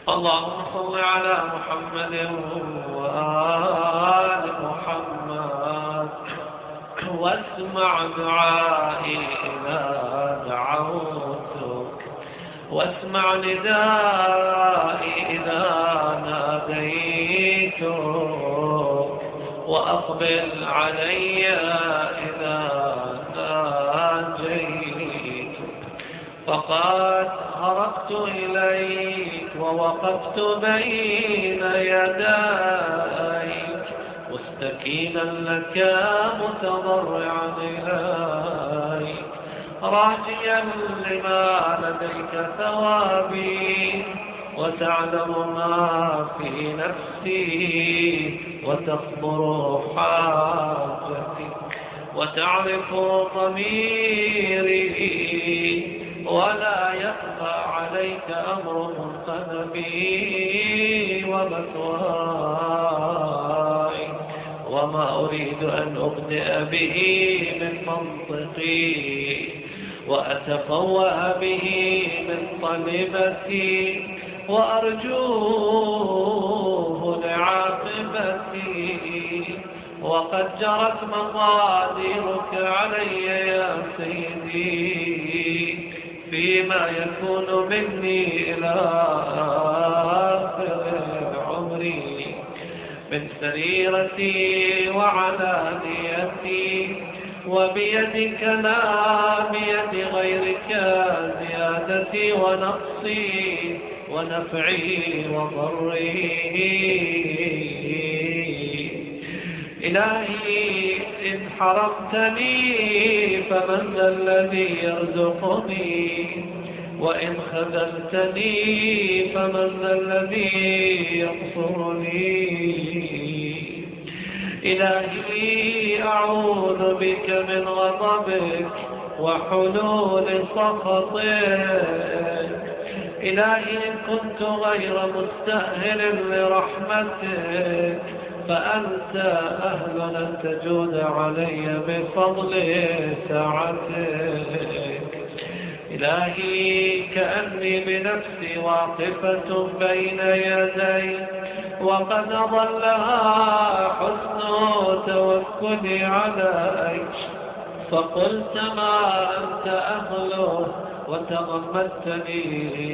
اللهم صل على محمد وآل محمد واسمع دعائي إذا دعوتك واسمع ندائي إذا ناديتك وأقبل علي إذا ناجيتك فقد هربت إليك ووقفت بين يديك مستكينا لك متضرعا إليك راجيا لما لديك ثوابي وتعلم ما في نفسي وتصبر حاجتي وتعرف ضميري ولا يخفى عليك أمر منقلبي ومثواي وما أريد أن أبدأ به من منطقي وأتقوى به من طلبتي وأرجوه لعاقبتي وقد جرت مقاديرك علي يا سيدي فيما يكون مني إلى آخر عمري من سريرتي وعلانيتي وبيدك لا بيد غيرك زيادتي ونقصي ونفعي وضري إلهي إن حرمتني فمن ذا الذي يرزقني وإن خذلتني فمن ذا الذي ينصرني إلهي أعوذ بك من غضبك وحلول سخطك إلهي إن كنت غير مستأهل لرحمتك فأنت أهل أن تجود علي بفضل سعتك إلهي كأني بنفسي واقفة بين يديك وقد ظلها حسن توكلي عليك فقلت ما أنت أهله وتغمدتني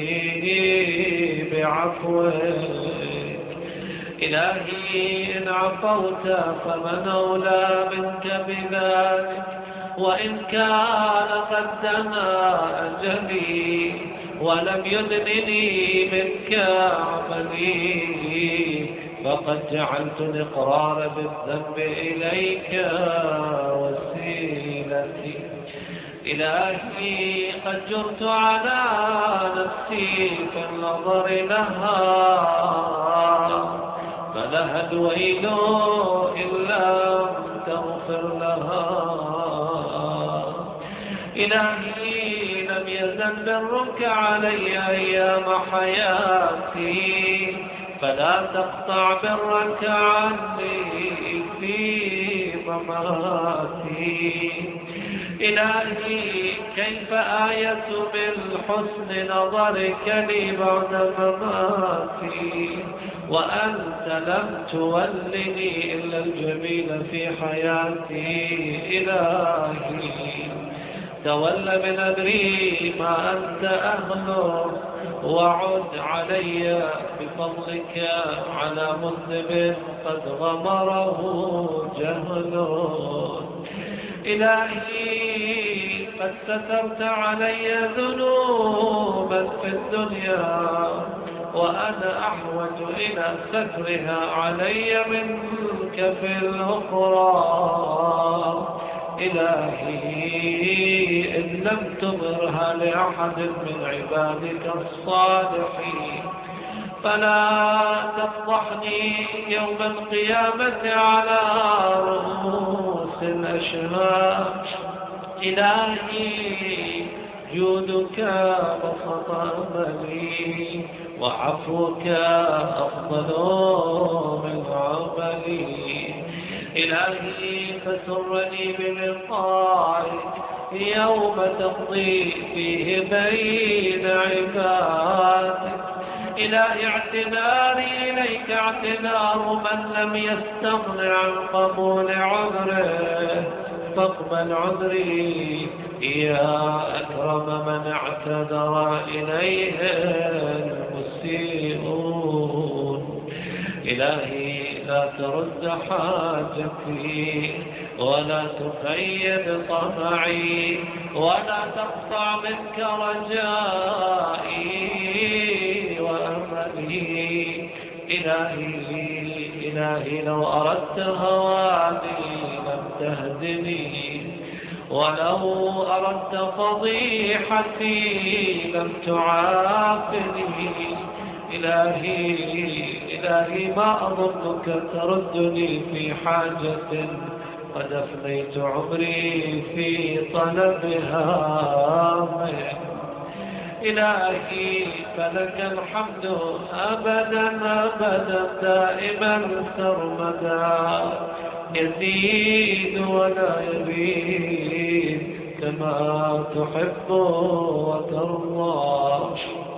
بعفوك إلهي إن عفوت فمن أولى منك بذلك وإن كان قد دنا أجلي ولم يدنني منك عملي فقد جعلت الإقرار بالذنب إليك وسيلتي إلهي قد جرت على نفسي كالنظر لها فلها الويل إن لم تغفر لها إلهي لم يزل برك علي أيام حياتي فلا تقطع برك عني في مماتي إلهي كيف آية بالحسن نظرك لي بعد مماتي وأنت لم تولني إلا الجميل في حياتي إلهي تول من أدري ما أنت أهله وعد علي بفضلك على مذنب قد غمره جهل إلهي قد سترت علي ذنوبا في الدنيا وأنا أحوج إلى سترها علي منك في الأخرى إلهي إن لم تظهرها لأحد من عبادك الصالحين فلا تفضحني يوم القيامة على رؤوس الأشهاد إلهي جودك بسط أملي وعفوك أفضل من عملي إلهي فسرني بلقائك يوم تقضي فيه بين عبادك إلهي اعتذاري إليك اعتذار من لم يستغن عن قبول عذره، فاقبل عذري يا أكرم من اعتذر إليه المسيئون. إلهي لا ترد حاجتي ولا تخيب طمعي ولا تقطع منك رجائي وأملي. إلهي لو أردت هواني لم تهدني، ولو أردت فضيحتي لم تعافني. إلهي ما أظنك تردني في حاجة قد أفنيت عمري في طلبها منك. إلهي فلك الحمد أبدا أبدا دائما سرمدا، يزيد ولا يبيد كما تحب وترضى.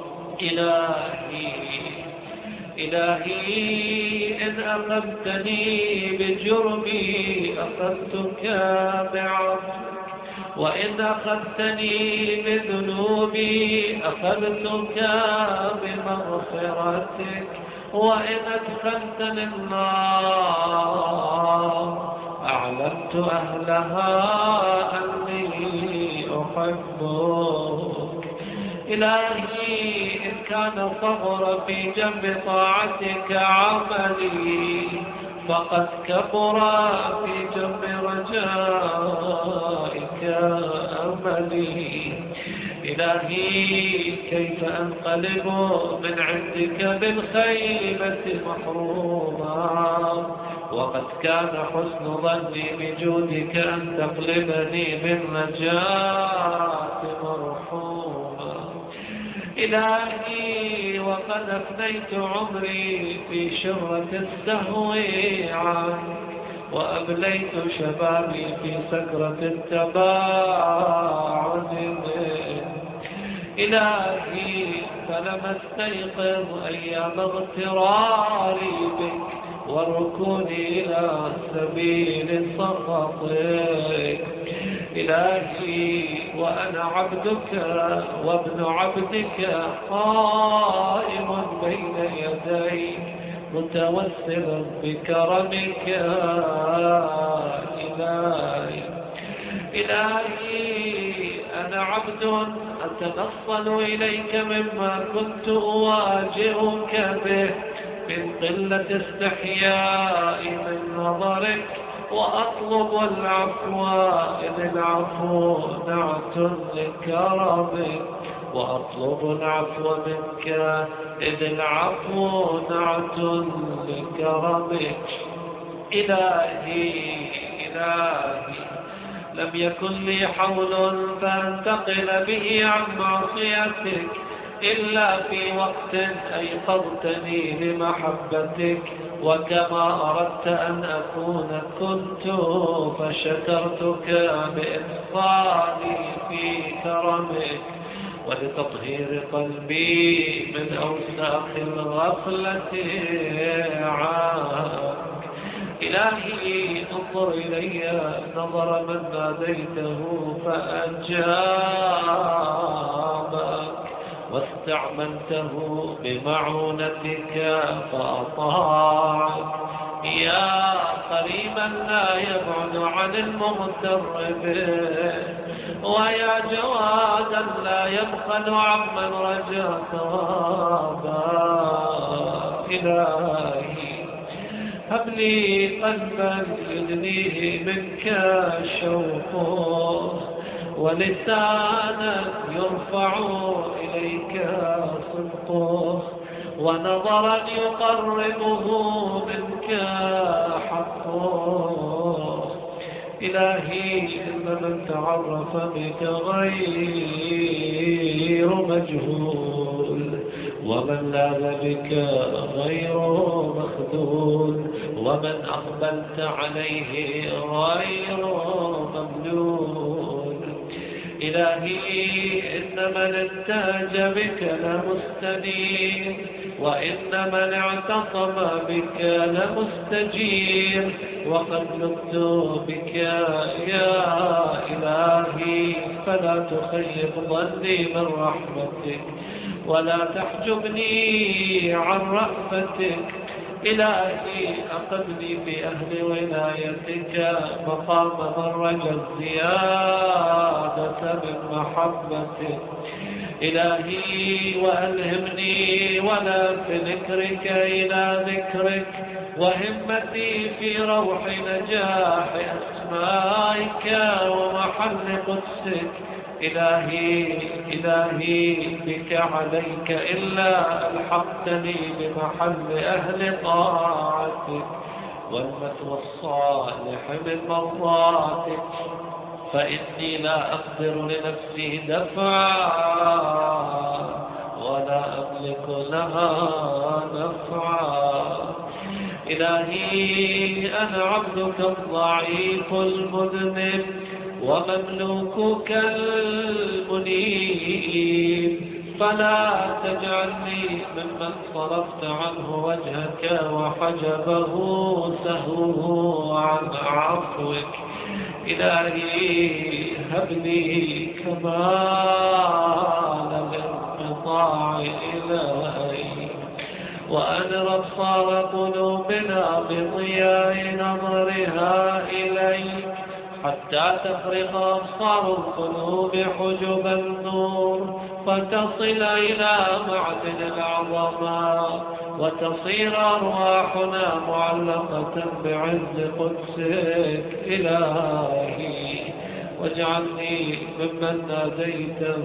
إلهي إن أخذتني بجرمي أخذتك بعفوك، وإن أخذتني بذنوبي أخذتك بمغفرتك، وإن أدخلتني النار أعلمت أهلها أني أحبك. إلهي إن كان صغر في جنب طاعتك عملي فقد كبر في جنب رجائك أملي. إلهي كيف أنقلب من عندك بالخيبة محروما، وقد كان حسن ظني بجودك أن تقلبني بالنجاة مرحوما. إلهي وقد أفنيت عمري في شرة السهو عنك، وأبليت شبابي في سكرة التباعد منك. إلهي فلم استيقظ أيام اغتراري بك وركوني إلى سبيل سخطك. إلهي وأنا عبدك وابن عبدك قائم بين يديك متوسلا بكرمك. إلهي أنا عبد أتنصل إليك مما كنت أواجهك به من قلة استحياء من نظرك، وأطلب العفو إذ العفو نعت لكرمك، وأطلب العفو منك إذ العفو نعت لكرمك. إلهي لم يكن لي حول فانتقل به عن معصيتك إلا في وقت أيقظتني لمحبتك، وكما أردت أن أكون كنت، فشكرتك بإدخالي في كرمك ولتطهير قلبي من أوساخ الغفلة عنك. إلهي انظر إلي نظر من ناديته فأجابك، واستعملته بمعونتك فأطاعك. يا قريبا لا يبعد عن المغتر به، ويا جوادا لا يبخل عمن رجا ثوابا. إلهي هب لي قلبا يدنيه منك شوقه، ولسانا يرفع إليك صدقه، ونظرا يقربه منك حقه. إلهي إن من تعرف بك غير مجهول، ومن لاذ بك غير مخذول، ومن أقبلت عليه غير مملول. إلهي إن من احتاج بك لمستنير، وإن من اعتصم بك لمستجير وقد لبت بك يا إلهي فلا تخيب ظني من رحمتك ولا تحجبني عن رأفتك. إلهي أقبلي في أهل ولايتك مقام من رجا الزيادة من محبتك. إلهي وألهمني ولا في ذكرك إلى ذكرك وهمتي في روح نجاح أسمائك ومحل قدسك. إلهي بك عليك إلا ألحقتني بمحل أهل طاعتك والمثوى الصالح من مرضاتك فإني لا أقدر لنفسي دفعا ولا أملك لها نفعا. إلهي أنا عبدك الضعيف المذنب ومملوكك المنيب فلا تجعلني ممن صرفت عنه وجهك وحجبه سهوه عن عفوك. إلهي هب لي كمال الانقطاع إليك وأنر أبصار قلوبنا بضياء نظرها إليك حتى تفرغ أبصار القلوب حجب النور فتصل إلى معدن العظماء وتصير أرواحنا معلقة بعز قدسك. إلهي واجعلني ممن ناديته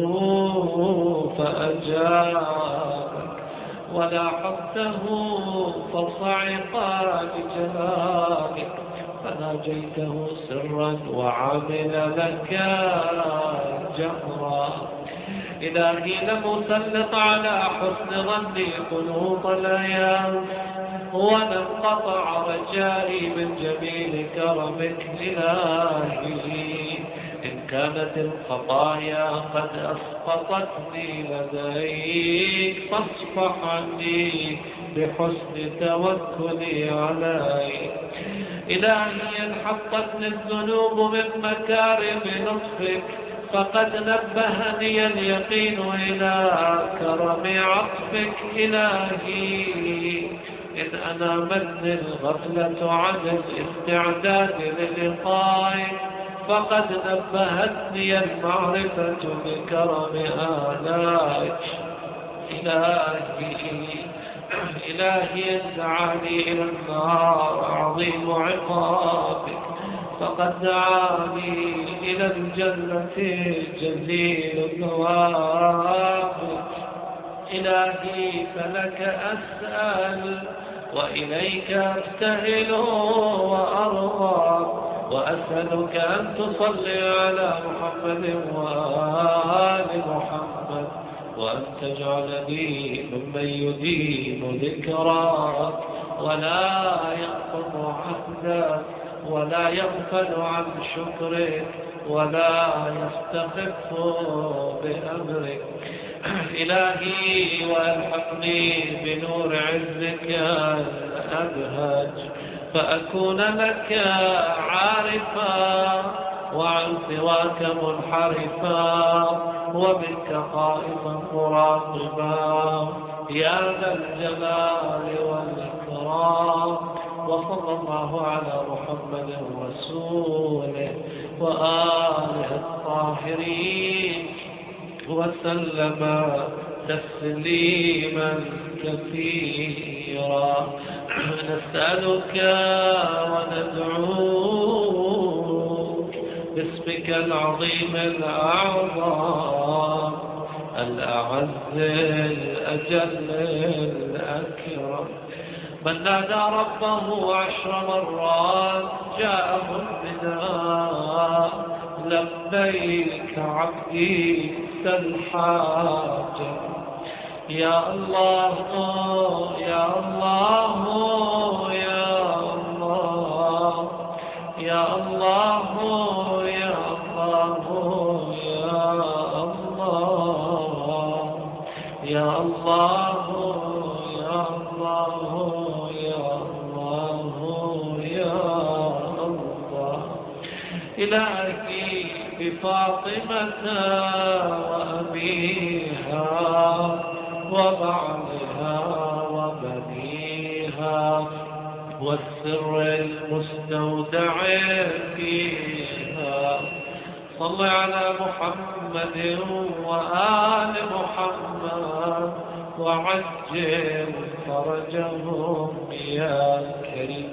فأجابك ولاحظته فصعقا بجلالك فناجيته سرا وعمل لك جهرا. إلهي لم أسلط على حسن ظني قلوب الأيام ولم قطع رجائي من جميل كرمك. إلهي إن كانت الخطايا قد أسقطتني لديك فاصفح عني بحسن توكلي عليك. إلهي إن حطتني الذنوب من مكارم لطفك فقد نبهني اليقين إلى كرم عطفك. إلهي إن أنامتني الغفلة عن الاستعداد للقائك فقد نبهتني المعرفة بكرم آلائك. إلهي دعاني إلى النار عظيم عقابك فقد دعاني إلى الجنة جزيل ثوابك. إلهي فلك أسأل وإليك أبتهل وأرضى وأسألك أن تصلي على محمد وآل محمد وأن تجعلني ممن يديم ذكراك ولا ينقض عهدك ولا يغفل عن شكرك ولا يستخف بأمرك. إلهي وألحقني بنور عزك الأبهج فأكون لك عارفا وعن سواك منحرفا وبك قائما مراقبا يا ذا الجلال والإكرام. وصلى الله على محمد رسوله وآله الطاهرين وسلم تسليما كثيرا. نسألك وندعوك باسمك العظيم الأعظم الأعز الأجل الأكرم من نادى ربه 10 مرات جاءه النداء لبيك عبدي الحاجة. يا الله يا الله يا الله يا الله يا الله يا الله يا الله إلهي بفاطمة وأبيها وبعلها وبنيها والسر المستودع فيها. صل على محمد وآل محمد وعجل فرجهم يا كريم.